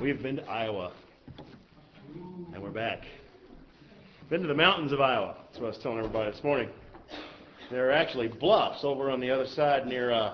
We've been to Iowa, and we're back. Been to the mountains of Iowa. That's what I was telling everybody this morning. There are actually bluffs over on the other side near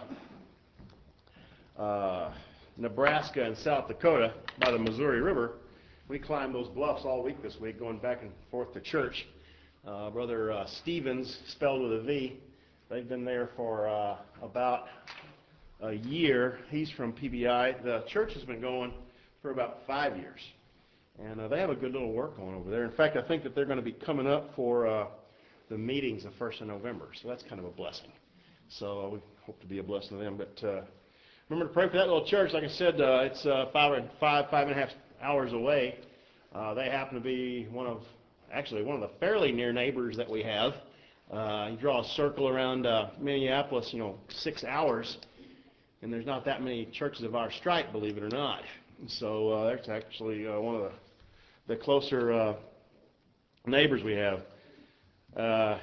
Nebraska and South Dakota by the Missouri River. We climbed those bluffs all week this week, going back and forth to church. Brother Stevens, spelled with a V, they've been there for about a year. He's from PBI. The church has been going for about 5 years. And they have a good little work going over there. In fact, I think that they're going to be coming up for the meetings the 1st of November. So that's kind of a blessing. So we hope to be a blessing to them. But remember to pray for that little church. Like I said, it's 5.5 hours away. They happen to be one of the fairly near neighbors that we have. You draw a circle around Minneapolis, 6 hours. And there's not that many churches of our stripe, believe it or not. So that's actually one of the closer neighbors we have. At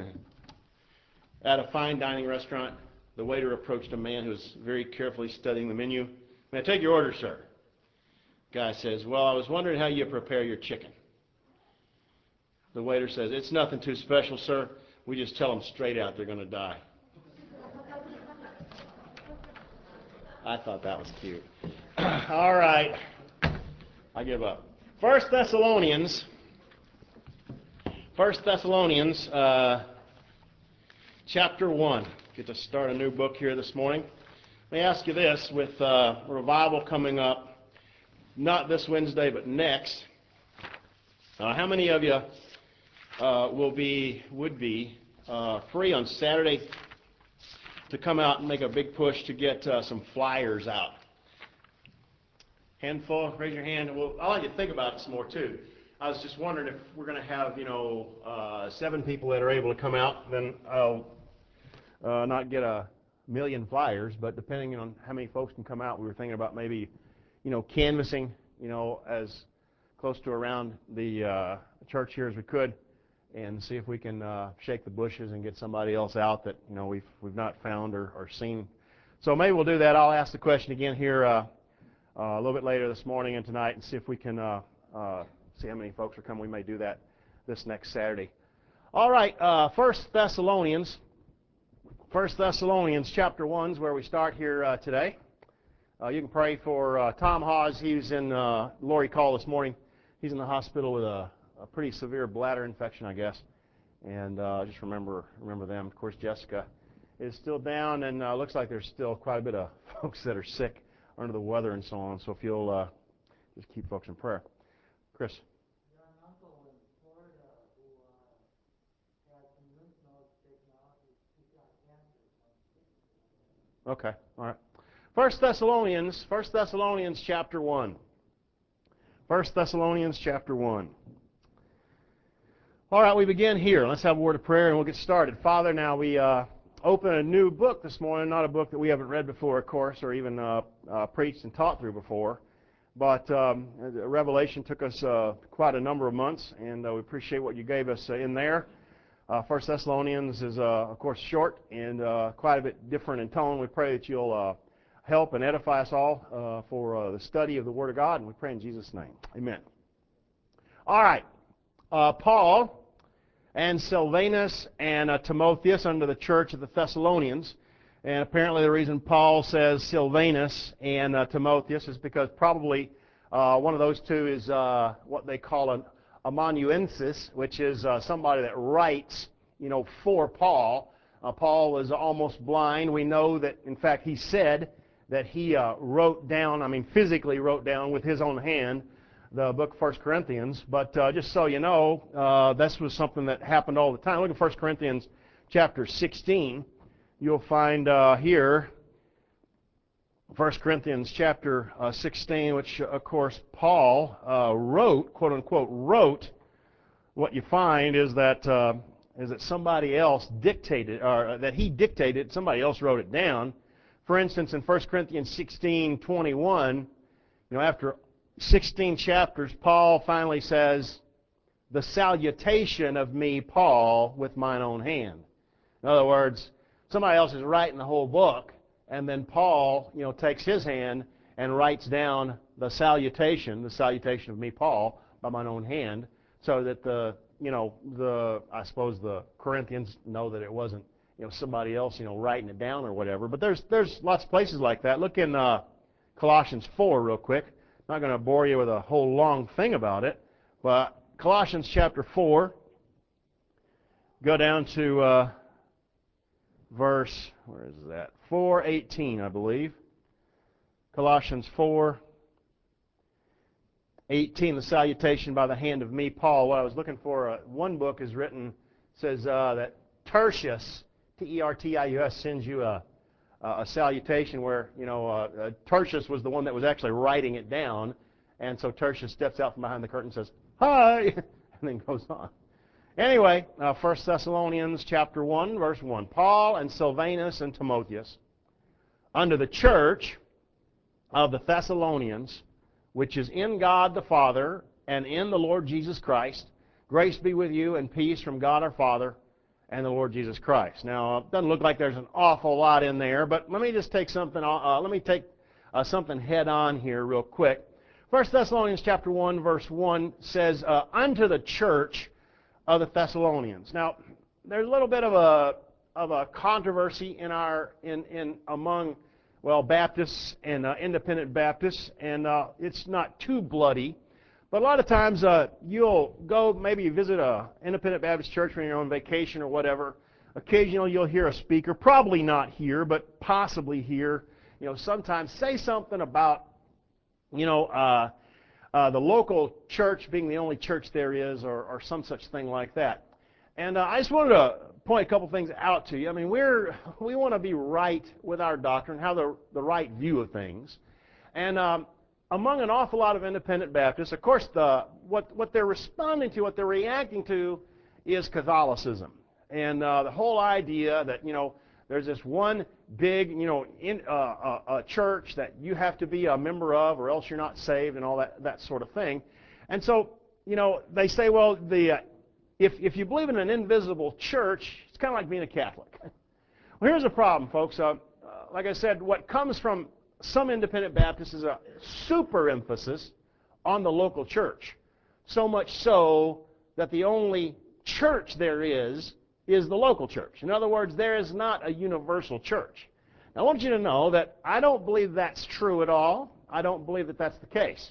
a fine dining restaurant, the waiter approached a man who was very carefully studying the menu. "May I take your order, sir?" Guy says, "Well, I was wondering how you prepare your chicken." The waiter says, "It's nothing too special, sir. We just tell them straight out they're going to die." I thought that was cute. All right. I give up. 1 Thessalonians chapter 1. Get to start a new book here this morning. Let me ask you this, with revival coming up, not this Wednesday, but next, how many of you would be free on Saturday to come out and make a big push to get some flyers out? Handful, raise your hand. Well, I'll let you think about it some more too. I was just wondering if we're going to have, 7 people that are able to come out, then I'll not get a million flyers, but depending on how many folks can come out, we were thinking about maybe, canvassing, as close to around the church here as we could, and see if we can shake the bushes and get somebody else out that we've not found or seen. So maybe we'll do that. I'll ask the question again here a little bit later this morning and tonight, and see if we can see how many folks are coming. We may do that this next Saturday. All right, 1 Thessalonians chapter 1 is where we start here today. You can pray for Tom Hawes. He's in Lori called this morning. He's in the hospital with a pretty severe bladder infection, I guess. And just remember them. Of course, Jessica is still down, and looks like there's still quite a bit of folks that are sick, under the weather and so on. So if you'll just keep folks in prayer. Chris. Got an uncle in Florida who had some lymph nodes taken out. He's got cancer. Okay, all right. 1 Thessalonians chapter 1. 1 Thessalonians chapter 1. All right, we begin here. Let's have a word of prayer and we'll get started. Father, now we open a new book this morning, not a book that we haven't read before, of course, or even preached and taught through before. But Revelation took us quite a number of months, and we appreciate what you gave us in there. 1 Thessalonians is, of course, short and quite a bit different in tone. We pray that you'll help and edify us all for the study of the Word of God, and we pray in Jesus' name. Amen. All right. Paul and Silvanus and Timotheus under the church of the Thessalonians. And apparently the reason Paul says Silvanus and Timotheus is because probably one of those two is what they call an amanuensis, which is somebody that writes, for Paul. Paul was almost blind. We know that, in fact, he said that he physically wrote down with his own hand the book of 1 Corinthians. But just so you know, this was something that happened all the time. Look at 1 Corinthians chapter 16. You'll find here, 1 Corinthians chapter 16, which, of course, Paul wrote, quote-unquote, wrote. What you find is that somebody else dictated, or that he dictated, somebody else wrote it down. For instance, in 1 Corinthians 16:21, after 16 chapters, Paul finally says, "The salutation of me, Paul, with mine own hand." In other words, somebody else is writing the whole book, and then Paul, takes his hand and writes down the salutation of me, Paul, by mine own hand, so that I suppose the Corinthians know that it wasn't, somebody else, writing it down or whatever. But there's lots of places like that. Look in Colossians 4 real quick. I'm not going to bore you with a whole long thing about it, but Colossians chapter 4, go down to verse, where is that? 4:18, I believe. Colossians 4:18, the salutation by the hand of me, Paul. What I was looking for, one book is written, says that Tertius, Tertius, sends you a salutation where, Tertius was the one that was actually writing it down, and so Tertius steps out from behind the curtain and says, "Hi," and then goes on. Anyway, 1 Thessalonians chapter 1, verse 1. Paul and Silvanus and Timotheus, unto the church of the Thessalonians, which is in God the Father and in the Lord Jesus Christ, grace be with you and peace from God our Father and the Lord Jesus Christ. Now, it doesn't look like there's an awful lot in there, but let me just take something. Something head on here real quick. 1 Thessalonians chapter 1, verse 1 says, unto the church of the Thessalonians. Now, there's a little bit of a controversy among Baptists and independent Baptists, and it's not too bloody. But a lot of times you'll go maybe visit a independent Baptist church when you're on vacation or whatever. Occasionally you'll hear a speaker, probably not here, but possibly here, sometimes say something about, the local church being the only church there is, or some such thing like that. And I just wanted to point a couple things out to you. I mean, we want to be right with our doctrine, have the right view of things. And among an awful lot of independent Baptists, of course, what they're responding to, what they're reacting to, is Catholicism. And the whole idea that, there's this one big, church that you have to be a member of or else you're not saved and all that sort of thing. And so, they say, well, if you believe in an invisible church, it's kind of like being a Catholic. Well, here's the problem, folks. Like I said, what comes from some independent Baptists is a super emphasis on the local church. So much so that the only church there is the local church. In other words, there is not a universal church. Now, I want you to know that I don't believe that's true at all. I don't believe that that's the case.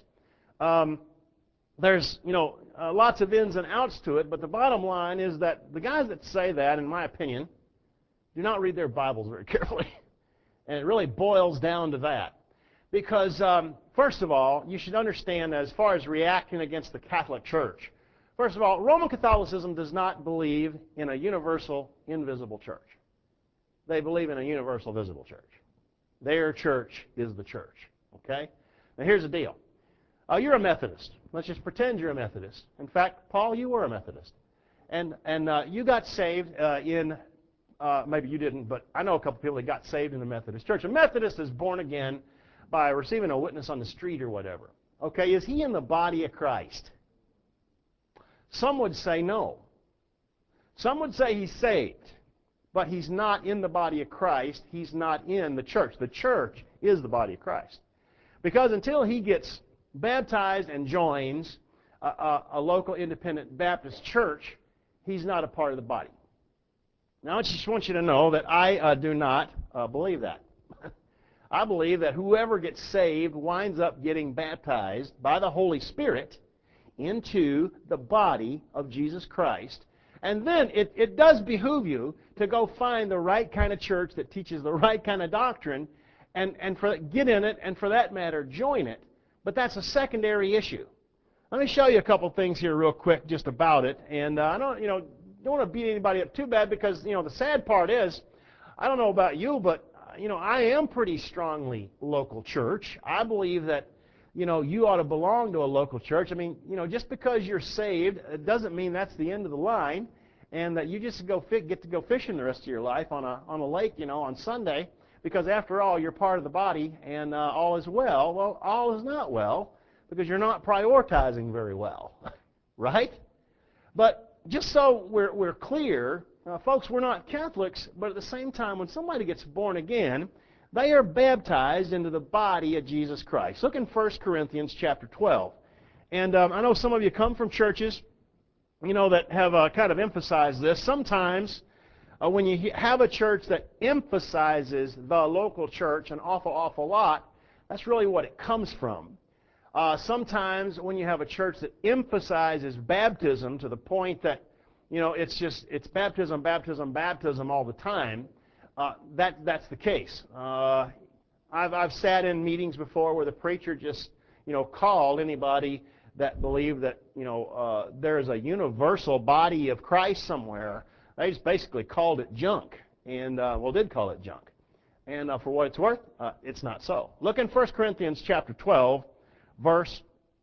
There's, lots of ins and outs to it, but the bottom line is that the guys that say that, in my opinion, do not read their Bibles very carefully. And it really boils down to that. Because, first of all, you should understand, as far as reacting against the Catholic Church, first of all, Roman Catholicism does not believe in a universal, invisible church. They believe in a universal, visible church. Their church is the church. Okay? Now, here's the deal. You're a Methodist. Let's just pretend you're a Methodist. In fact, Paul, you were a Methodist. And you got saved maybe you didn't, but I know a couple people that got saved in the Methodist church. A Methodist is born again by receiving a witness on the street or whatever. Okay, is he in the body of Christ? Some would say no. Some would say he's saved, but he's not in the body of Christ. He's not in the church. The church is the body of Christ. Because until he gets baptized and joins a local independent Baptist church, he's not a part of the body. Now, I just want you to know that I do not believe that. I believe that whoever gets saved winds up getting baptized by the Holy Spirit into the body of Jesus Christ. And then it does behoove you to go find the right kind of church that teaches the right kind of doctrine and get in it, and for that matter, join it. But that's a secondary issue. Let me show you a couple things here real quick just about it. And I don't want to beat anybody up too bad because, the sad part is, I don't know about you, but, I am pretty strongly local church. I believe that, you ought to belong to a local church. I mean, just because you're saved, it doesn't mean that's the end of the line and that you just get to go fishing the rest of your life on a lake, on Sunday, because after all, you're part of the body and all is well. Well, all is not well because you're not prioritizing very well, right? But just so we're clear, folks, we're not Catholics, but at the same time, when somebody gets born again, They are baptized into the body of Jesus Christ. Look in 1 Corinthians chapter 12. And I know some of you come from churches, that have kind of emphasized this. Sometimes when you have a church that emphasizes the local church an awful lot, that's really what it comes from. Sometimes when you have a church that emphasizes baptism to the point that, it's baptism all the time, that's the case. I've sat in meetings before where the preacher just, called anybody that believed that, there is a universal body of Christ somewhere. They just basically called it junk, and did call it junk. And for what it's worth, it's not so. Look in 1 Corinthians chapter 12, verse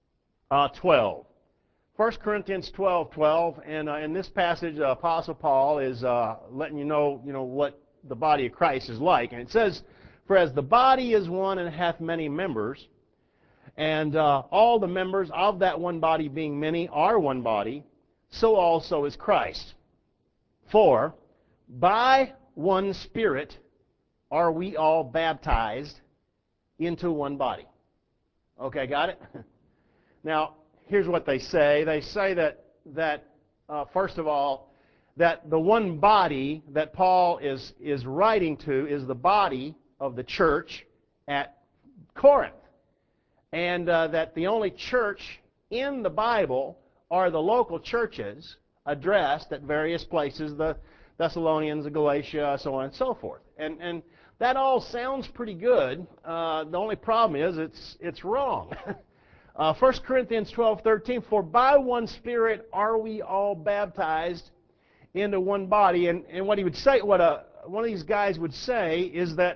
12. 1 Corinthians 12:12, and in this passage, Apostle Paul is letting you know, what the body of Christ is like. And it says, "For as the body is one and hath many members, and all the members of that one body being many are one body, so also is Christ. For by one Spirit are we all baptized into one body." Okay, got it? Now, here's what they say. They say that first of all, that the one body that Paul is writing to is the body of the church at Corinth. And that the only church in the Bible are the local churches addressed at various places, the Thessalonians, the Galatia, so on and so forth. And that all sounds pretty good. The only problem is it's wrong. 1 Corinthians 12:13, "For by one Spirit are we all baptized into one body." And what he would say, one of these guys would say, is that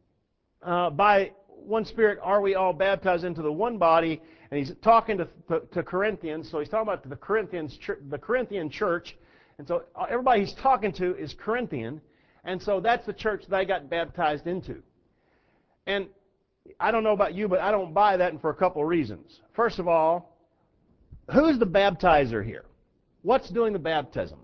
by one Spirit are we all baptized into the one body, and he's talking to Corinthians, so he's talking about the Corinthian church, and so everybody he's talking to is Corinthian, and so that's the church they got baptized into. And I don't know about you, but I don't buy that, and for a couple of reasons. First of all, who's the baptizer here? What's doing the baptism?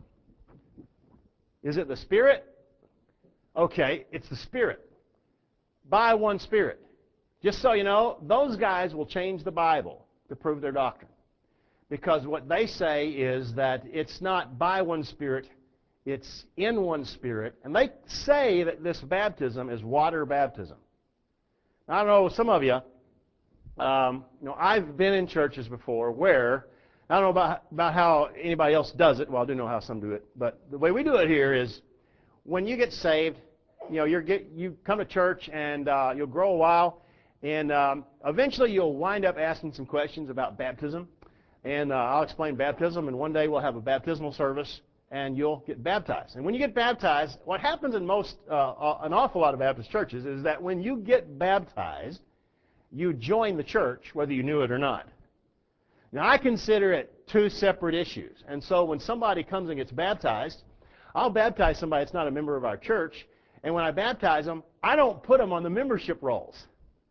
Is it the Spirit? Okay, it's the Spirit. By one Spirit. Just so you know, those guys will change the Bible to prove their doctrine. Because what they say is that it's not by one Spirit, it's in one Spirit. And they say that this baptism is water baptism. Now, I don't know, some of you, I've been in churches before where, I don't know about how anybody else does it. Well, I do know how some do it. But the way we do it here is when you get saved, you come to church and you'll grow a while. And eventually you'll wind up asking some questions about baptism. And I'll explain baptism, and one day we'll have a baptismal service, and you'll get baptized. And when you get baptized, what happens in an awful lot of Baptist churches is that when you get baptized, you join the church, whether you knew it or not. Now, I consider it two separate issues. And so when somebody comes and gets baptized, I'll baptize somebody that's not a member of our church, and when I baptize them, I don't put them on the membership rolls.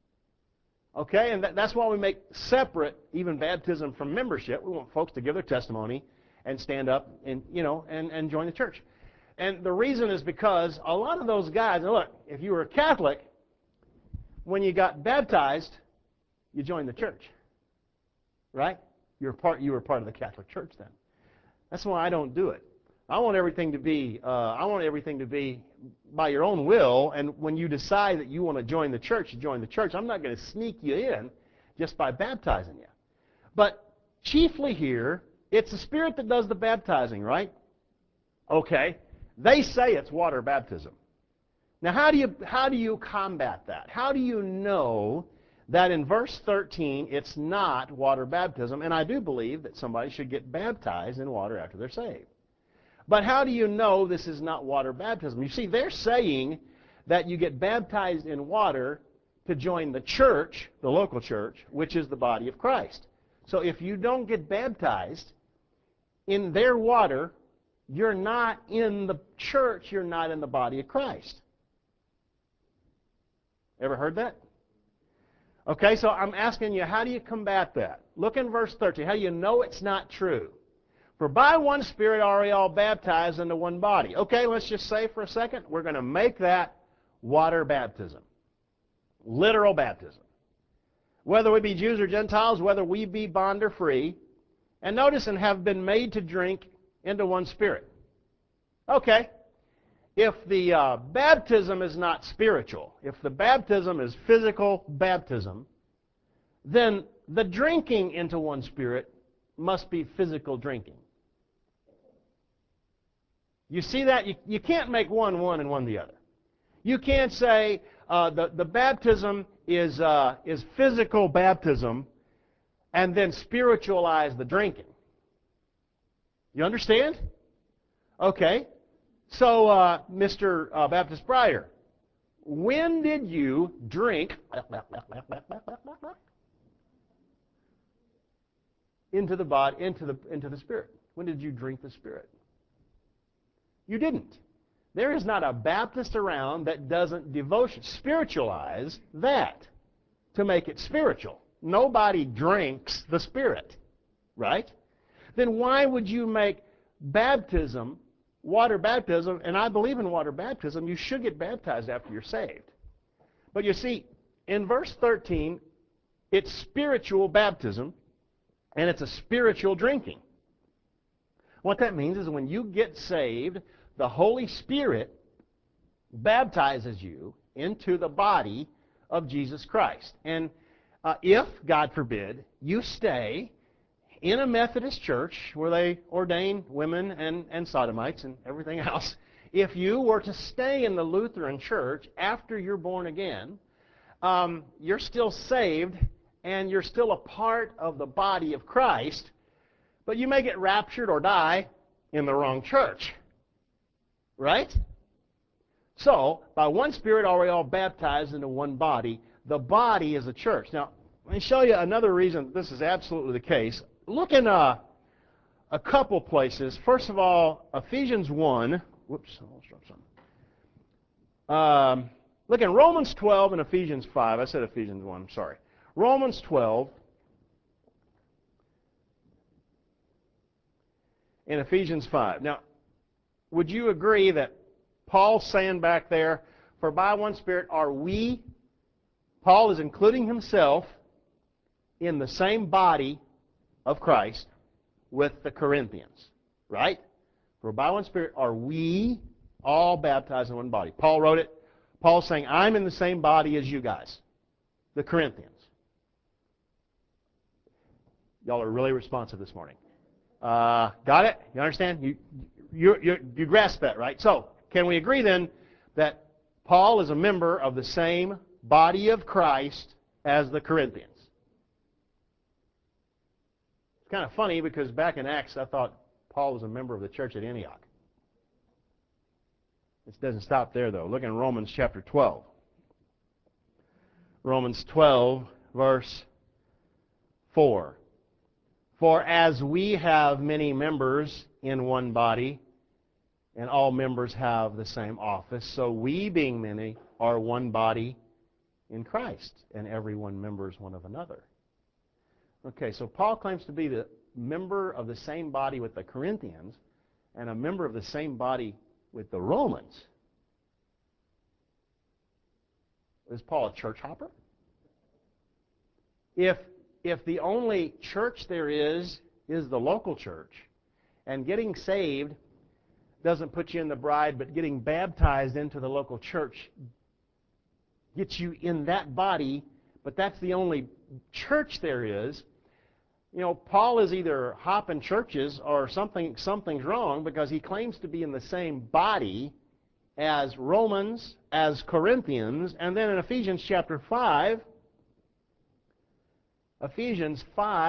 Okay, and that's why we make separate even baptism from membership. We want folks to give their testimony and stand up and and join the church. And the reason is because a lot of those guys, and look, if you were a Catholic, when you got baptized, you joined the church, right? You were part of the Catholic Church then. That's why I don't do it. I want everything to be by your own will, and when you decide that you want to join the church, you join the church. I'm not going to sneak you in just by baptizing you. But chiefly here, it's the Spirit that does the baptizing, right? Okay. They say it's water baptism. Now, how do you combat that? How do you know that in verse 13 it's not water baptism? And I do believe that somebody should get baptized in water after they're saved. But how do you know this is not water baptism? You see, they're saying that you get baptized in water to join the church, the local church, which is the body of Christ. So if you don't get baptized in their water, you're not in the church, you're not in the body of Christ. Ever heard that? Okay, so I'm asking you, how do you combat that? Look in verse 13. How do you know it's not true? For by one Spirit are we all baptized into one body. Okay, let's just say for a second, we're going to make that water baptism. Literal baptism. Whether we be Jews or Gentiles, whether we be bond or free, and notice, and have been made to drink into one Spirit. Okay. If the baptism is not spiritual, if the baptism is physical baptism, then the drinking into one Spirit must be physical drinking. You see that? You can't make one and one the other. You can't say the baptism is physical baptism and then spiritualize the drinking. You understand? Okay. So, Mr. Baptist Breyer, when did you drink into the body, into the Spirit? When did you drink the Spirit? You didn't. There is not a Baptist around that doesn't spiritualize that to make it spiritual. Nobody drinks the Spirit, right? Then why would you make baptism, water baptism, and I believe in water baptism, you should get baptized after you're saved. But you see, in verse 13, it's spiritual baptism, and it's a spiritual drinking. What that means is when you get saved, the Holy Spirit baptizes you into the body of Jesus Christ. And if, God forbid, you stay in a Methodist church where they ordain women and sodomites and everything else, if you were to stay in the Lutheran church after you're born again, you're still saved and you're still a part of the body of Christ, but you may get raptured or die in the wrong church. Right? So, by one Spirit are we all baptized into one body. The body is a church. Now, let me show you another reason this is absolutely the case. Look in a couple places. First of all, Ephesians 1. Whoops, I almost dropped something. Look in Romans 12 and Ephesians 5. I said Ephesians 1, I'm sorry. Romans 12 and Ephesians 5. Now, would you agree that Paul's saying back there, for by one Spirit are we, Paul is including himself in the same body of Christ with the Corinthians, right? For by one Spirit are we all baptized in one body. Paul wrote it. Paul's saying, I'm in the same body as you guys, the Corinthians. Y'all are really responsive this morning. Got it? You understand? You grasp that, right? So, can we agree then that Paul is a member of the same body of Christ as the Corinthians? It's kind of funny because back in Acts I thought Paul was a member of the church at Antioch. It doesn't stop there though. Look in Romans chapter 12. Romans 12 verse 4. For as we have many members in one body, and all members have the same office, so we, being many, are one body in Christ, and every one member is one of another. Okay, so Paul claims to be the member of the same body with the Corinthians, and a member of the same body with the Romans. Is Paul a church hopper? If the only church there is the local church, and getting saved doesn't put you in the bride, but getting baptized into the local church gets you in that body, but that's the only church there is, you know, Paul is either hopping churches or something's wrong, because he claims to be in the same body as Romans, as Corinthians, and then in Ephesians chapter 5, Ephesians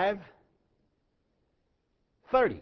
5:30.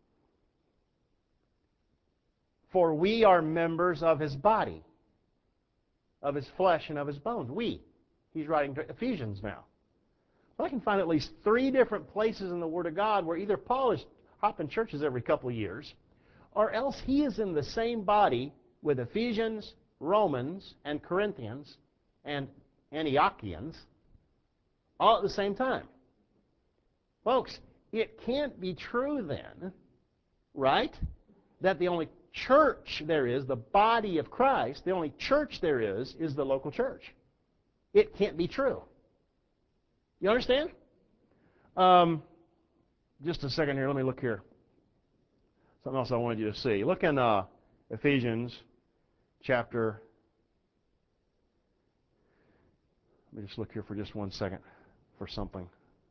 For we are members of his body, of his flesh and of his bones. We. He's writing to Ephesians now. Well, I can find at least 3 different places in the Word of God where either Paul is hopping churches every couple of years, or else he is in the same body with Ephesians, Romans, and Corinthians, and Antiochians, all at the same time. Folks, it can't be true then, right, that the only church there is, the body of Christ, the only church there is the local church. it can't be true. You understand? Just a second here. Let me look here. Something else I wanted you to see. Look in Ephesians chapter. Let me just look here for just 1 second for something.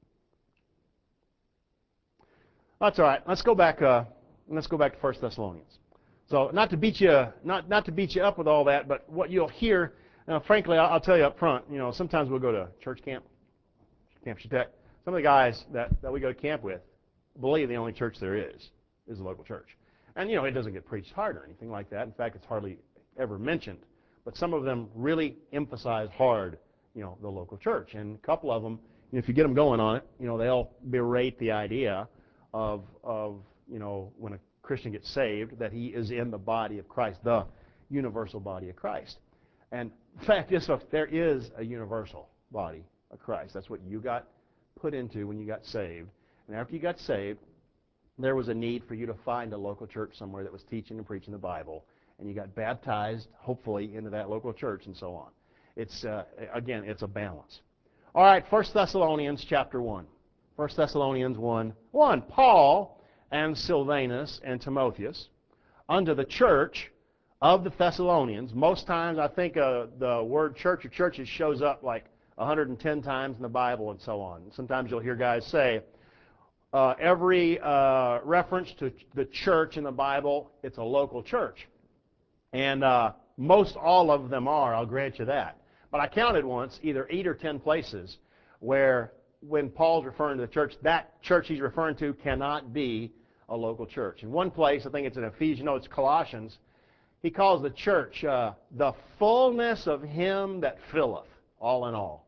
That's all right. Let's go back. Let's go back to 1 Thessalonians. So, not to beat you up with all that, but what you'll hear, frankly, I'll tell you up front. Sometimes we'll go to church camp, Camp Chautauqua. Some of the guys that we go to camp with believe the only church there is the local church, and it doesn't get preached hard or anything like that. In fact, it's hardly ever mentioned. But some of them really emphasize hard, the local church, and a couple of them, if you get them going on it, they'll berate the idea of when a Christian gets saved, that he is in the body of Christ, the universal body of Christ. And the fact is, there is a universal body of Christ. That's what you got put into when you got saved. And after you got saved, there was a need for you to find a local church somewhere that was teaching and preaching the Bible, and you got baptized, hopefully, into that local church and so on. It's, again, it's a balance. All right, 1 Thessalonians chapter 1. 1 Thessalonians 1. Paul and Silvanus and Timotheus, unto the church of the Thessalonians. Most times I think the word church or churches shows up like 110 times in the Bible and so on. Sometimes you'll hear guys say, every reference to the church in the Bible, it's a local church. And most all of them are, I'll grant you that. But I counted once, either 8 or 10 places where when Paul's referring to the church, that church he's referring to cannot be a local church. In one place, I think it's in Ephesians, no, it's Colossians, he calls the church the fullness of him that filleth, all in all.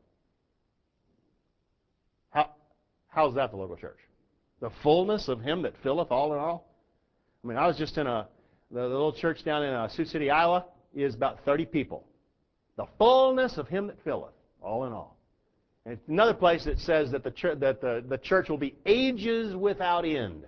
How's that the local church? The fullness of him that filleth, all in all? I mean, I was just in the little church down in Sioux City, Iowa, is about 30 people. The fullness of him that filleth, all in all. And another place that says that the church will be ages without end.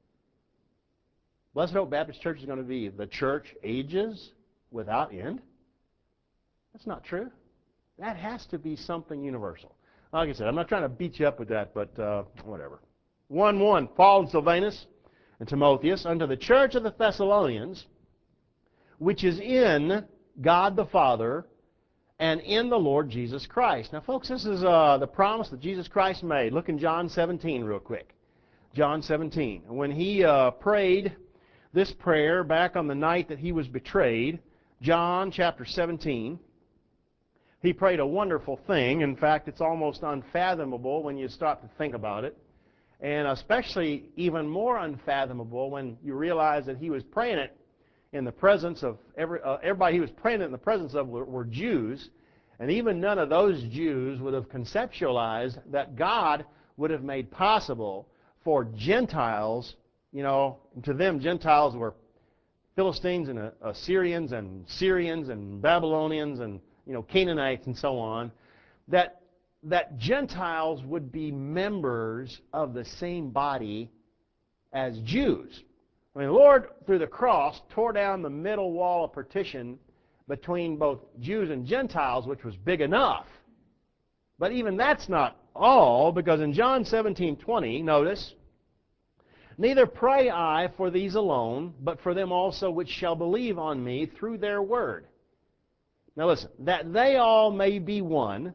Blessed Hope Baptist Church is going to be the church ages without end? That's not true. That has to be something universal. Like I said, I'm not trying to beat you up with that, but whatever. 1:1, Paul and Silvanus and Timotheus, unto the church of the Thessalonians, which is in God the Father and in the Lord Jesus Christ. Now, folks, this is the promise that Jesus Christ made. Look in John 17 real quick. John 17. When he prayed this prayer back on the night that he was betrayed, John chapter 17, he prayed a wonderful thing. In fact, it's almost unfathomable when you stop to think about it. And especially even more unfathomable when you realize that he was praying it in the presence of everybody he was praying it in the presence of were Jews, and even none of those Jews would have conceptualized that God would have made possible for Gentiles, to them Gentiles were Philistines and Assyrians and Syrians and Babylonians and Canaanites and so on, that Gentiles would be members of the same body as Jews. I mean, the Lord, through the cross, tore down the middle wall of partition between both Jews and Gentiles, which was big enough. But even that's not all, because in John 17:20, notice, neither pray I for these alone, but for them also which shall believe on me through their word. Now listen, that they all may be one,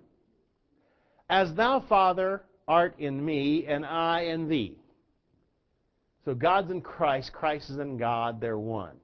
as thou, Father, art in me, and I in thee. So God's in Christ, Christ is in God, they're one.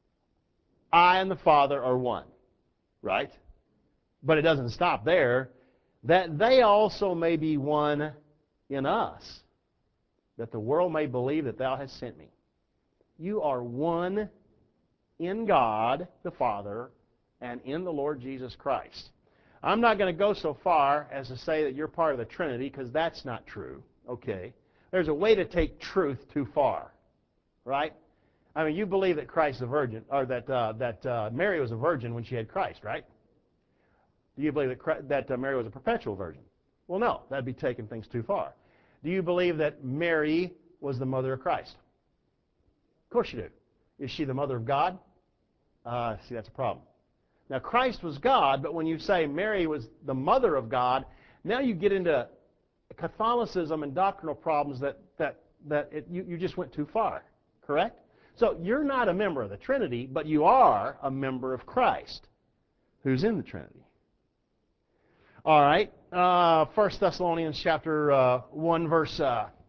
I and the Father are one, right? But it doesn't stop there. That they also may be one in us, that the world may believe that thou hast sent me. You are one in God, the Father, and in the Lord Jesus Christ. I'm not going to go so far as to say that you're part of the Trinity, because that's not true, okay? There's a way to take truth too far, right? I mean, you believe that Christ's a virgin, or that Mary was a virgin when she had Christ, right? Do you believe that Mary was a perpetual virgin? Well, no, that'd be taking things too far. Do you believe that Mary was the mother of Christ? Of course you do. Is she the mother of God? See, that's a problem. Now, Christ was God, but when you say Mary was the mother of God, now you get into Catholicism and doctrinal problems you just went too far, correct? So you're not a member of the Trinity, but you are a member of Christ, who's in the Trinity. All right, 1 Thessalonians chapter 1, verse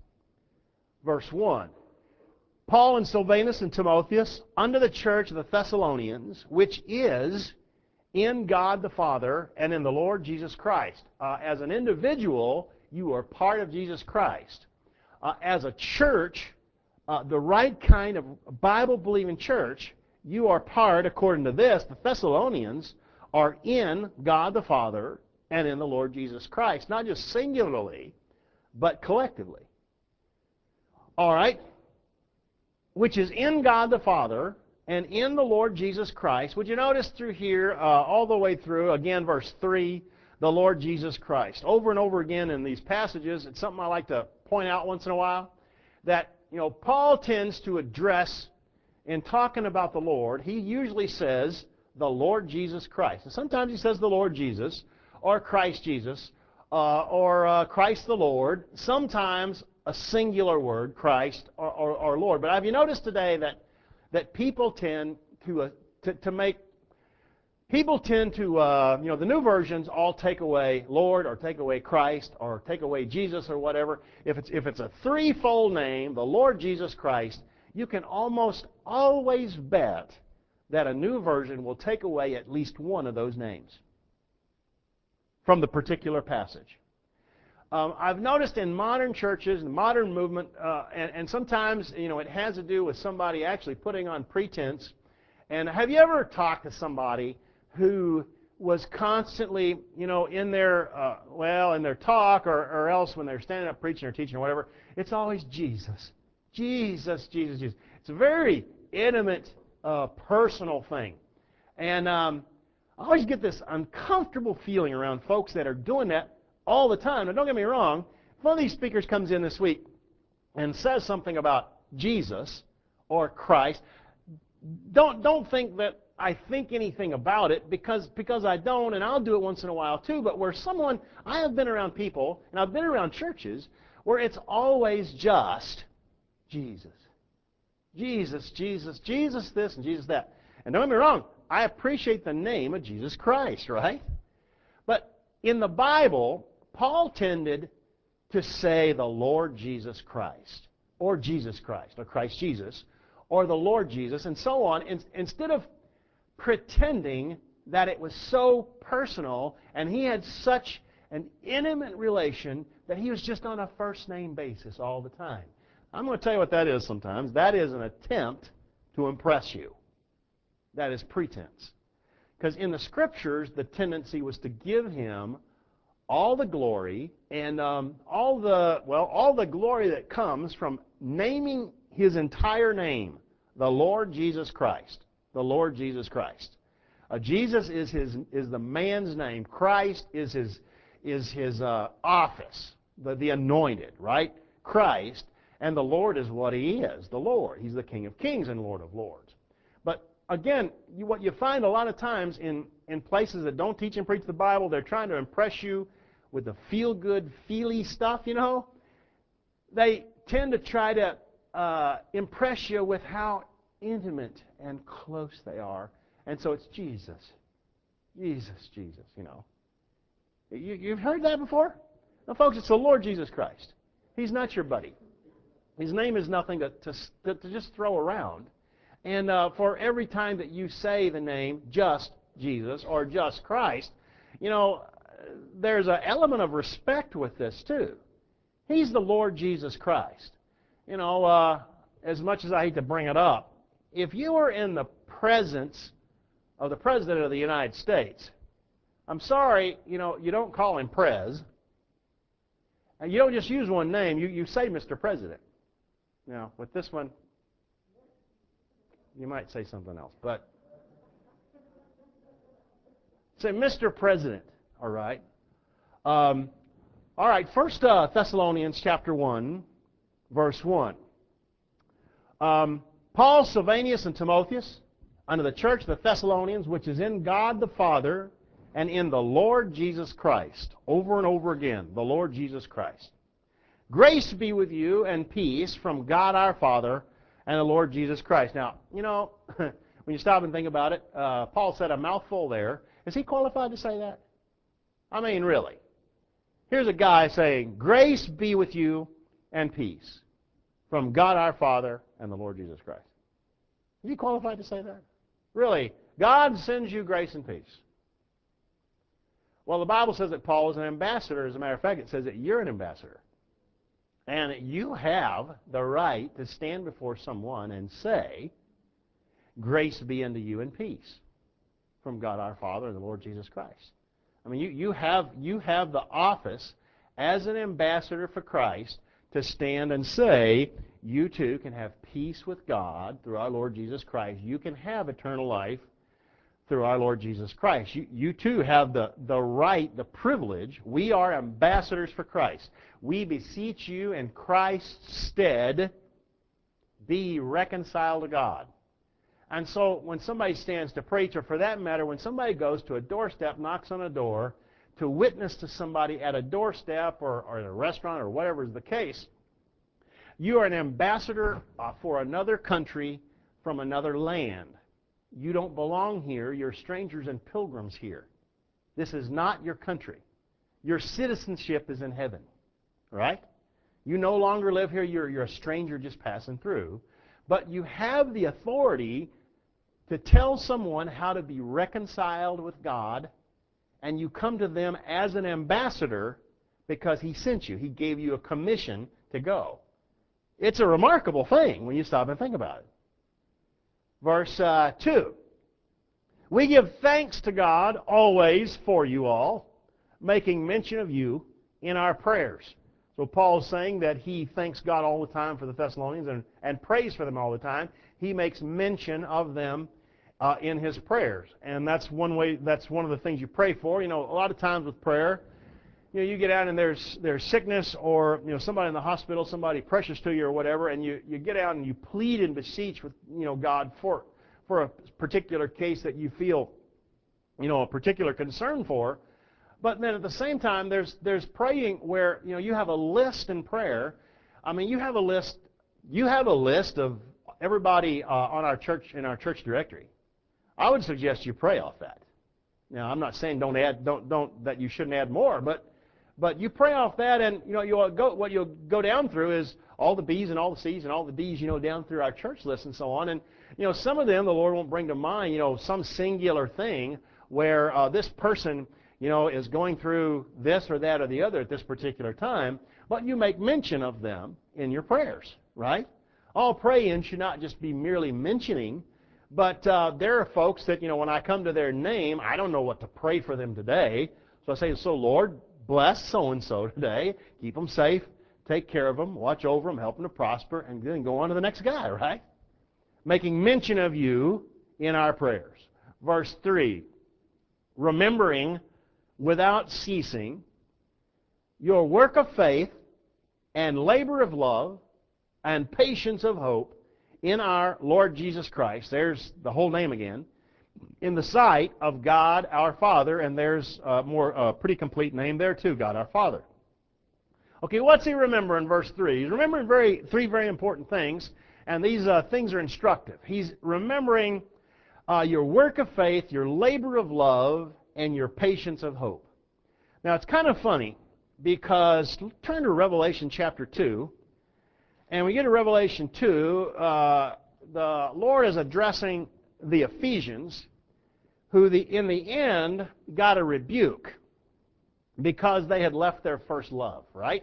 1. Paul and Silvanus and Timotheus, unto the church of the Thessalonians, which is in God the Father and in the Lord Jesus Christ. As an individual, you are part of Jesus Christ. As a church, the right kind of Bible-believing church, you are part, according to this, the Thessalonians are in God the Father and in the Lord Jesus Christ. Not just singularly, but collectively. All right? Which is in God the Father and in the Lord Jesus Christ. Would you notice through here, all the way through, again, verse 3, the Lord Jesus Christ. Over and over again in these passages, it's something I like to point out once in a while, that, Paul tends to address, in talking about the Lord, he usually says the Lord Jesus Christ. And sometimes he says the Lord Jesus, or Christ Jesus, or Christ the Lord. Sometimes a singular word, Christ or Lord. But have you noticed today that people tend to make, the new versions all take away Lord or take away Christ or take away Jesus or whatever. If it's a threefold name, the Lord Jesus Christ, you can almost always bet that a new version will take away at least one of those names from the particular passage. I've noticed in modern churches, the modern movement, and sometimes, it has to do with somebody actually putting on pretense. And have you ever talked to somebody who was constantly, in their talk or else when they're standing up preaching or teaching or whatever, it's always Jesus. Jesus, Jesus, Jesus. It's a very intimate, personal thing. And I always get this uncomfortable feeling around folks that are doing that all the time. Now, don't get me wrong. If one of these speakers comes in this week and says something about Jesus or Christ, don't think that I think anything about it because I don't, and I'll do it once in a while too. But where I have been around people, and I've been around churches, where it's always just Jesus. Jesus, Jesus, Jesus this and Jesus that. And don't get me wrong, I appreciate the name of Jesus Christ, right? But in the Bible, Paul tended to say the Lord Jesus Christ, or Jesus Christ, or Christ Jesus, or the Lord Jesus, and so on, instead of pretending that it was so personal and he had such an intimate relation that he was just on a first-name basis all the time. I'm going to tell you what that is sometimes. That is an attempt to impress you. That is pretense. Because in the Scriptures, the tendency was to give him all the glory and all the glory that comes from naming his entire name, the Lord Jesus Christ. The Lord Jesus Christ. Jesus is the man's name. Christ is his office, the anointed, right? Christ, and the Lord is what he is, the Lord. He's the King of Kings and Lord of Lords. But again, what you find a lot of times in places that don't teach and preach the Bible, they're trying to impress you with the feel-good, feely stuff, They tend to try to impress you with how intimate and close they are. And so it's Jesus. Jesus, Jesus, You've heard that before? No, folks, it's the Lord Jesus Christ. He's not your buddy. His name is nothing to just throw around. And for every time that you say the name just Jesus or just Christ, there's an element of respect with this too. He's the Lord Jesus Christ. As much as I hate to bring it up, if you were in the presence of the President of the United States, I'm sorry, you don't call him Prez. And you don't just use one name, you say Mr. President. Now, with this one, you might say something else, but say Mr. President, all right? All right, 1 Thessalonians chapter 1, verse 1. Paul, Silvanus, and Timotheus, unto the church of the Thessalonians, which is in God the Father and in the Lord Jesus Christ. Over and over again, the Lord Jesus Christ. Grace be with you and peace from God our Father and the Lord Jesus Christ. Now, you know, when you stop and think about it, Paul said a mouthful there. Is he qualified to say that? I mean, really. Here's a guy saying, grace be with you and peace from God our Father and the Lord Jesus Christ. Is he qualified to say that? Really, God sends you grace and peace. Well, the Bible says that Paul is an ambassador. As a matter of fact, it says that you're an ambassador. And you have the right to stand before someone and say, grace be unto you and peace from God our Father and the Lord Jesus Christ. I mean, you have the office as an ambassador for Christ to stand and say, you too can have peace with God through our Lord Jesus Christ. You can have eternal life through our Lord Jesus Christ. You too have the right, the privilege. We are ambassadors for Christ. We beseech you in Christ's stead, be reconciled to God. And so when somebody stands to preach, or for that matter, when somebody goes to a doorstep, knocks on a door, to witness to somebody at a doorstep or at a restaurant or whatever is the case, you are an ambassador for another country from another land. You don't belong here. You're strangers and pilgrims here. This is not your country. Your citizenship is in heaven, right? You no longer live here. You're a stranger just passing through. But you have the authority to tell someone how to be reconciled with God, and you come to them as an ambassador because He sent you. He gave you a commission to go. It's a remarkable thing when you stop and think about it. Verse 2. We give thanks to God always for you all, making mention of you in our prayers. So Paul's saying that he thanks God all the time for the Thessalonians and prays for them all the time. He makes mention of them in his prayers. And that's one way, that's one of the things you pray for. You know, a lot of times with prayer, you know, you get out and there's sickness, or you know, somebody in the hospital, somebody precious to you or whatever, and you get out and you plead and beseech with, you know, God for a particular case that you feel, you know, a particular concern for. But then at the same time, there's praying where, you know, you have a list in prayer. I mean, you have a list of everybody on our church, in our church directory. I would suggest you pray off that. Now, I'm not saying don't that you shouldn't add more, but you pray off that, and you know, what you'll go down through is all the B's and all the C's and all the D's, you know, down through our church list and so on. And you know, some of them the Lord won't bring to mind, you know, some singular thing where this person, you know, is going through this or that or the other at this particular time, but you make mention of them in your prayers, right? All praying should not just be merely mentioning, but there are folks that, you know, when I come to their name, I don't know what to pray for them today. So I say, so Lord, bless so-and-so today. Keep them safe. Take care of them. Watch over them. Help them to prosper. And then go on to the next guy, right? Making mention of you in our prayers. Verse 3, remembering without ceasing your work of faith and labor of love and patience of hope in our Lord Jesus Christ. There's the whole name again. In the sight of God our Father, and there's a pretty complete name there too, God our Father. Okay, what's he remembering in verse 3? He's remembering three very important things, and these things are instructive. He's remembering your work of faith, your labor of love, and your patience of hope. Now, it's kind of funny, because turn to Revelation chapter 2, and we get to Revelation 2, the Lord is addressing the Ephesians, who in the end got a rebuke because they had left their first love, right?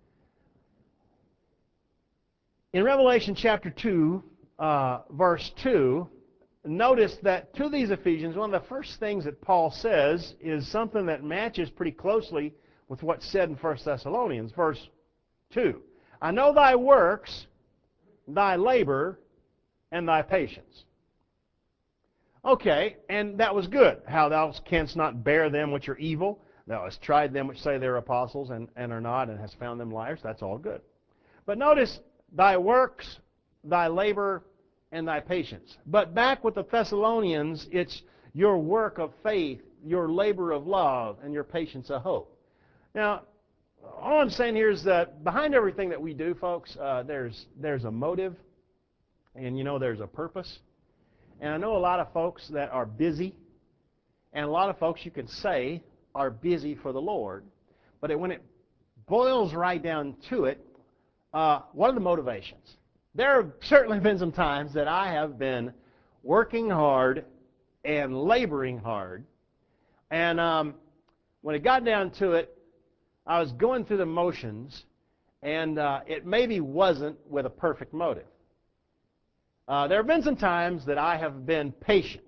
In Revelation chapter 2, verse 2, notice that to these Ephesians, one of the first things that Paul says is something that matches pretty closely with what's said in 1 Thessalonians, verse 2. I know thy works, thy labor, and thy patience. Okay, and that was good. How thou canst not bear them which are evil. Thou hast tried them which say they're apostles and are not, and hast found them liars. That's all good. But notice, thy works, thy labor, and thy patience. But back with the Thessalonians, it's your work of faith, your labor of love, and your patience of hope. Now, all I'm saying here is that behind everything that we do, folks, there's a motive, and there's a purpose. And I know a lot of folks that are busy, and a lot of folks you can say are busy for the Lord. But when it boils right down to it, what are the motivations? There have certainly been some times that I have been working hard and laboring hard. And when it got down to it, I was going through the motions, and it maybe wasn't with a perfect motive. There have been some times that I have been patient,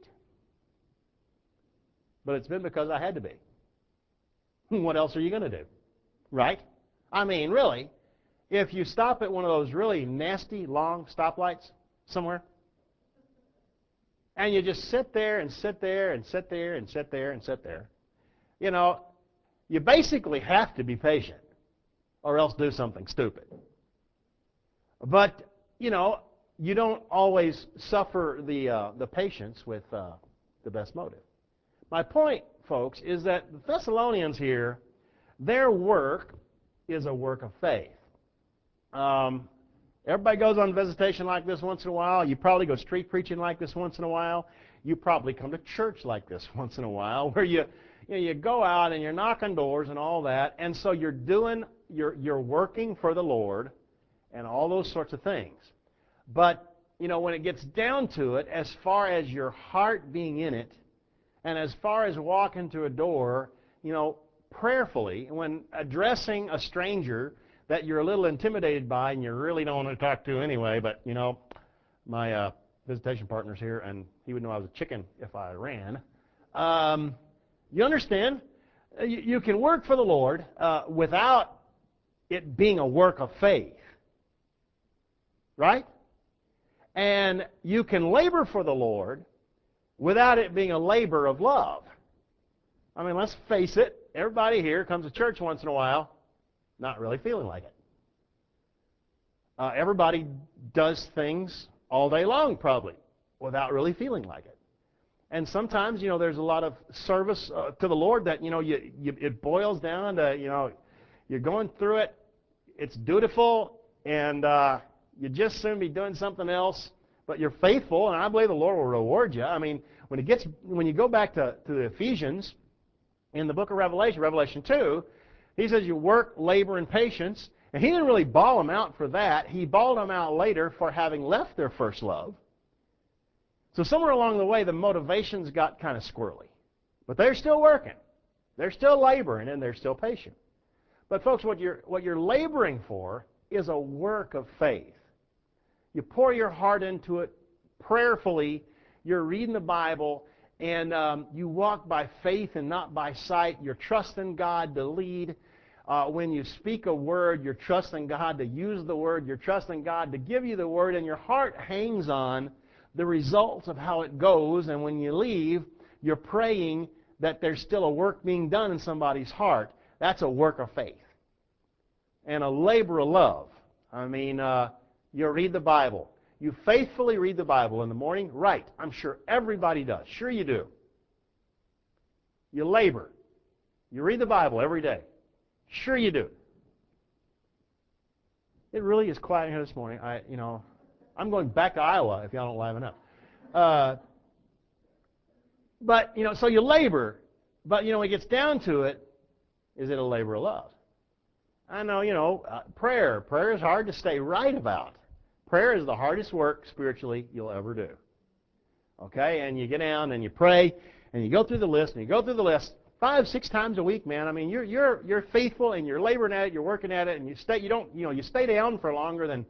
but it's been because I had to be. What else are you going to do? Right? I mean, really, if you stop at one of those really nasty, long stoplights somewhere, and you just sit there and sit there and sit there and sit there and sit there, you basically have to be patient or else do something stupid. But, you don't always suffer the patience with the best motive. My point, folks, is that the Thessalonians here, their work is a work of faith. Everybody goes on visitation like this once in a while. You probably go street preaching like this once in a while. You probably come to church like this once in a while, where you go out and you're knocking doors and all that, and so you're working for the Lord and all those sorts of things. But when it gets down to it, as far as your heart being in it, and as far as walking to a door, prayerfully, when addressing a stranger that you're a little intimidated by and you really don't want to talk to anyway, but, my visitation partner's here, and he would know I was a chicken if I ran. You understand? You can work for the Lord without it being a work of faith. Right? And you can labor for the Lord without it being a labor of love. I mean, let's face it, everybody here comes to church once in a while not really feeling like it. Everybody does things all day long, probably, without really feeling like it. And sometimes, there's a lot of service to the Lord that, it boils down to, you're going through it, it's dutiful, and you just soon be doing something else, but you're faithful, and I believe the Lord will reward you. I mean, when you go back to the Ephesians, in the book of Revelation, Revelation 2, he says you work, labor, and patience. And he didn't really bawl them out for that. He bawled them out later for having left their first love. So somewhere along the way, the motivations got kind of squirrely. But they're still working. They're still laboring, and they're still patient. But folks, what you're laboring for is a work of faith. You pour your heart into it prayerfully. You're reading the Bible, and you walk by faith and not by sight. You're trusting God to lead. When you speak a word, you're trusting God to use the word. You're trusting God to give you the word, and your heart hangs on the results of how it goes. And when you leave, you're praying that there's still a work being done in somebody's heart. That's a work of faith and a labor of love. I mean, you read the Bible. You faithfully read the Bible in the morning? Right. I'm sure everybody does. Sure you do. You labor. You read the Bible every day. Sure you do. It really is quiet here this morning. I'm going back to Iowa if y'all don't liven up. But, so you labor. But, when it gets down to it, is it a labor of love? I know, prayer. Prayer is hard to stay right about. Prayer is the hardest work spiritually you'll ever do. Okay? And you get down and you pray, and you go through the list, and you go through the list 5-6 times a week, man. I mean, you're faithful, and you're laboring at it, you're working at it, and you stay down for longer than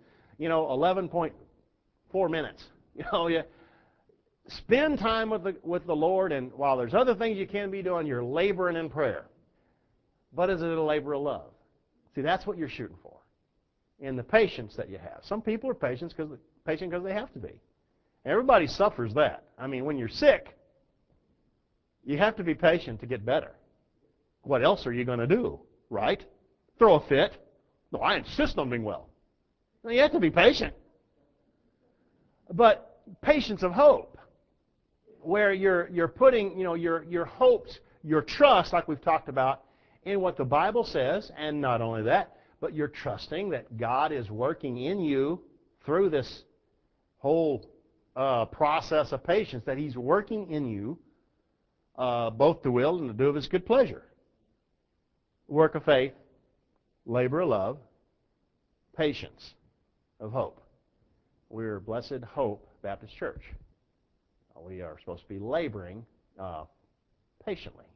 11.4 minutes. You spend time with the Lord, and while there's other things you can be doing, you're laboring in prayer. But is it a labor of love? See, that's what you're shooting for, in the patience that you have. Some people are patient because they have to be. Everybody suffers that. I mean, when you're sick, you have to be patient to get better. What else are you going to do, right? Throw a fit? No, I insist on being well. You have to be patient. But patience of hope, where you're putting, your hopes, your trust, like we've talked about, in what the Bible says, and not only that, but you're trusting that God is working in you through this whole process of patience, that He's working in you both to will and to do of His good pleasure. Work of faith, labor of love, patience of hope. We're Blessed Hope Baptist Church. We are supposed to be laboring patiently.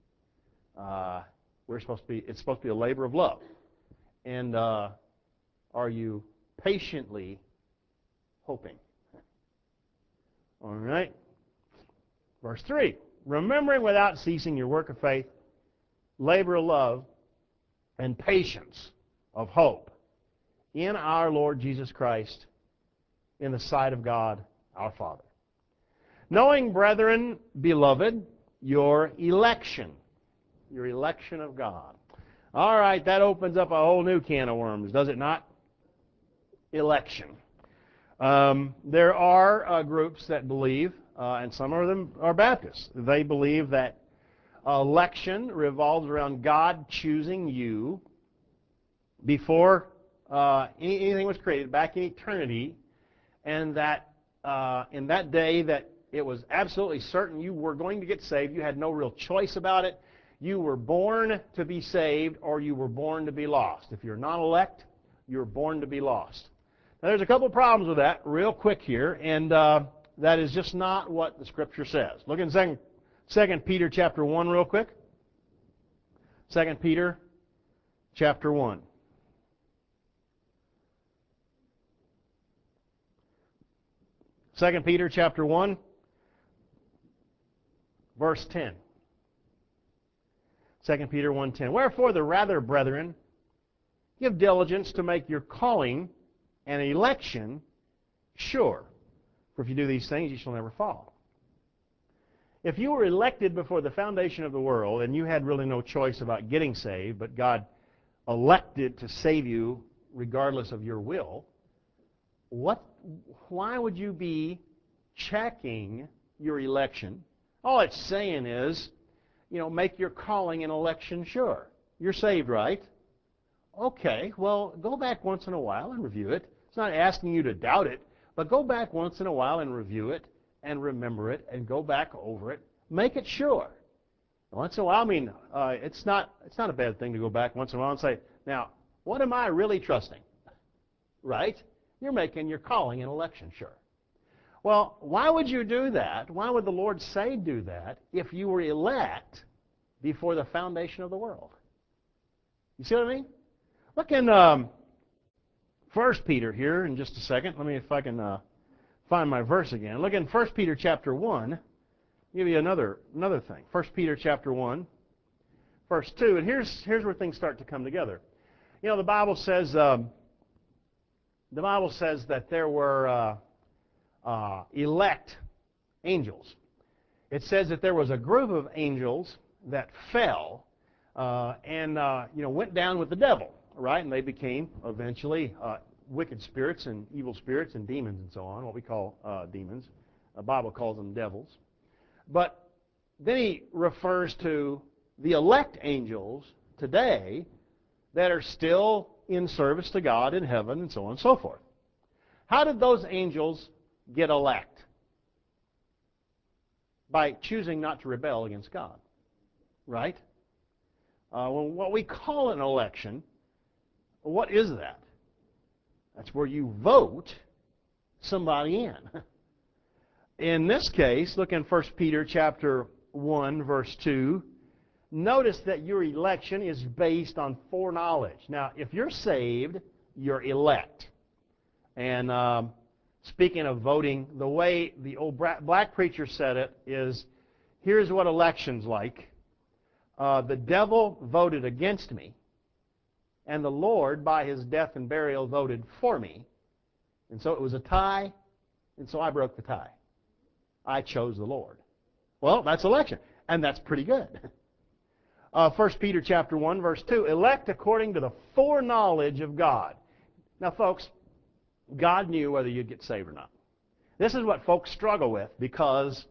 It's supposed to be a labor of love. And are you patiently hoping? All right. Verse 3. Remembering without ceasing your work of faith, labor of love, and patience of hope in our Lord Jesus Christ in the sight of God our Father. Knowing, brethren, beloved, your election of God. All right, that opens up a whole new can of worms, does it not? Election. There are groups that believe, and some of them are Baptists, they believe that election revolves around God choosing you before anything was created, back in eternity, and that in that day that it was absolutely certain you were going to get saved. You had no real choice about it. You were born to be saved, or you were born to be lost. If you're not elect, you're born to be lost. Now, there's a couple problems with that real quick here, and that is just not what the Scripture says. Look in 2 Peter chapter 1 real quick. 2 Peter chapter 1. Second Peter chapter 1, verse 10. 2 Peter 1:10. Wherefore the rather, brethren, give diligence to make your calling and election sure. For if you do these things, you shall never fall. If you were elected before the foundation of the world, and you had really no choice about getting saved, but God elected to save you regardless of your will, why would you be checking your election? All it's saying is, make your calling and election sure. You're saved, right? Okay, well, go back once in a while and review it. It's not asking you to doubt it, but go back once in a while and review it and remember it and go back over it. Make it sure. Once in a while, it's not a bad thing to go back once in a while and say, now, what am I really trusting? Right? You're making your calling and election sure. Well, why would you do that? Why would the Lord say do that if you were elect before the foundation of the world? You see what I mean? Look in 1 Peter here in just a second. Let me, if I can find my verse again. Look in 1 Peter chapter 1. I'll give you another thing. 1 Peter chapter 1, verse 2. And here's where things start to come together. The Bible says that there were elect angels. It says that there was a group of angels that fell and went down with the devil, right? And they became eventually wicked spirits and evil spirits and demons and so on, what we call demons. The Bible calls them devils. But then he refers to the elect angels today that are still in service to God in heaven and so on and so forth. How did those angels get elect? By choosing not to rebel against God, right? What we call an election, what is that? That's where you vote somebody in. In this case, look in 1 Peter chapter 1, verse 2. Notice that your election is based on foreknowledge. Now, if you're saved, you're elect. And speaking of voting, the way the old black preacher said it is, here's what election's like. The devil voted against me, and the Lord, by His death and burial, voted for me. And so it was a tie, and so I broke the tie. I chose the Lord. Well, that's election, and that's pretty good. 1 Peter chapter 1, verse 2, elect according to the foreknowledge of God. Now, folks, God knew whether you'd get saved or not. This is what folks struggle with because,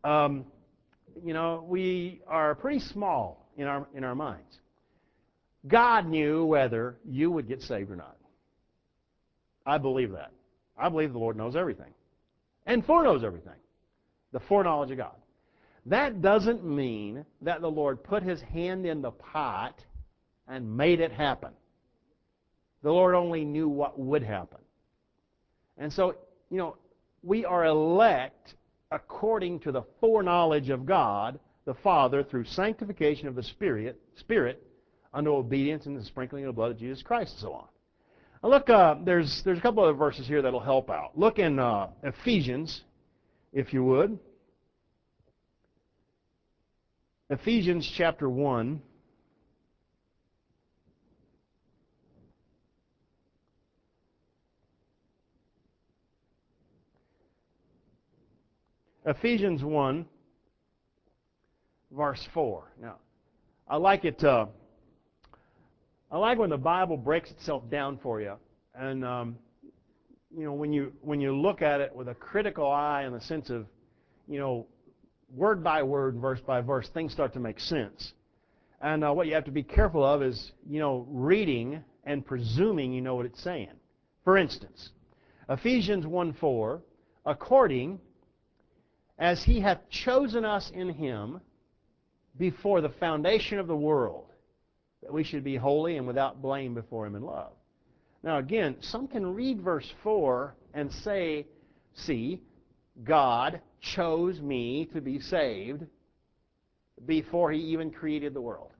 we are pretty small in our minds. God knew whether you would get saved or not. I believe that. I believe the Lord knows everything and foreknows everything. The foreknowledge of God. That doesn't mean that the Lord put His hand in the pot and made it happen. The Lord only knew what would happen. And so, we are elect according to the foreknowledge of God, the Father, through sanctification of the Spirit, unto obedience and the sprinkling of the blood of Jesus Christ, and so on. Now look, there's a couple of verses here that'll help out. Look in Ephesians, if you would. Ephesians chapter 1. Ephesians 1, verse 4. Now, I like it. I like when the Bible breaks itself down for you, and when you look at it with a critical eye in the sense of, word by word, verse by verse, things start to make sense. And what you have to be careful of is, reading and presuming you know what it's saying. For instance, Ephesians 1:4, according as He hath chosen us in Him before the foundation of the world, that we should be holy and without blame before Him in love. Now again, some can read verse 4 and say, see, God chose me to be saved before He even created the world.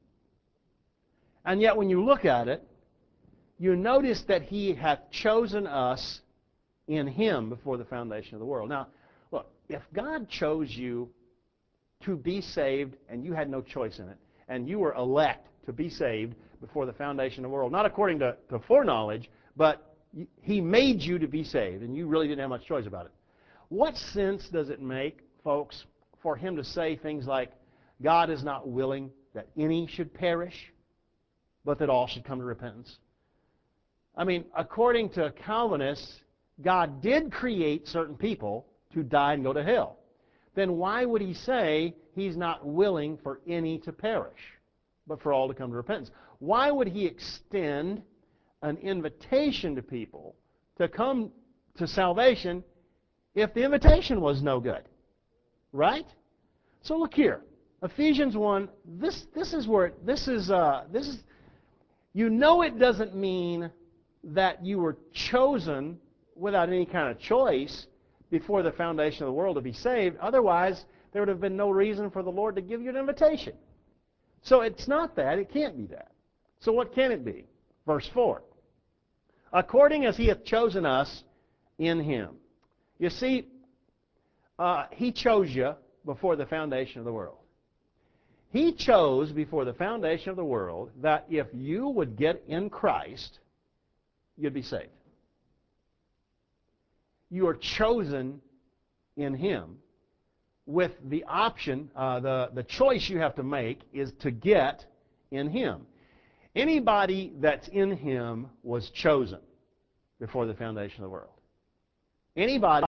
And yet when you look at it, you notice that He hath chosen us in Him before the foundation of the world. Now, look, if God chose you to be saved and you had no choice in it, and you were elect to be saved before the foundation of the world, not according to foreknowledge, but He made you to be saved, and you really didn't have much choice about it. What sense does it make, folks, for Him to say things like, God is not willing that any should perish, but that all should come to repentance? I mean, according to Calvinists, God did create certain people to die and go to hell. Then why would He say He's not willing for any to perish, but for all to come to repentance? Why would He extend an invitation to people to come to salvation if the invitation was no good? Right? So look here. Ephesians 1, this is where, it doesn't mean that you were chosen without any kind of choice before the foundation of the world to be saved. Otherwise, there would have been no reason for the Lord to give you an invitation. So it's not that. It can't be that. So what can it be? Verse 4. According as He hath chosen us in Him. You see, He chose you before the foundation of the world. He chose before the foundation of the world that if you would get in Christ, you'd be saved. You are chosen in Him with the option, the choice you have to make is to get in Him. Anybody that's in Him was chosen before the foundation of the world. Anybody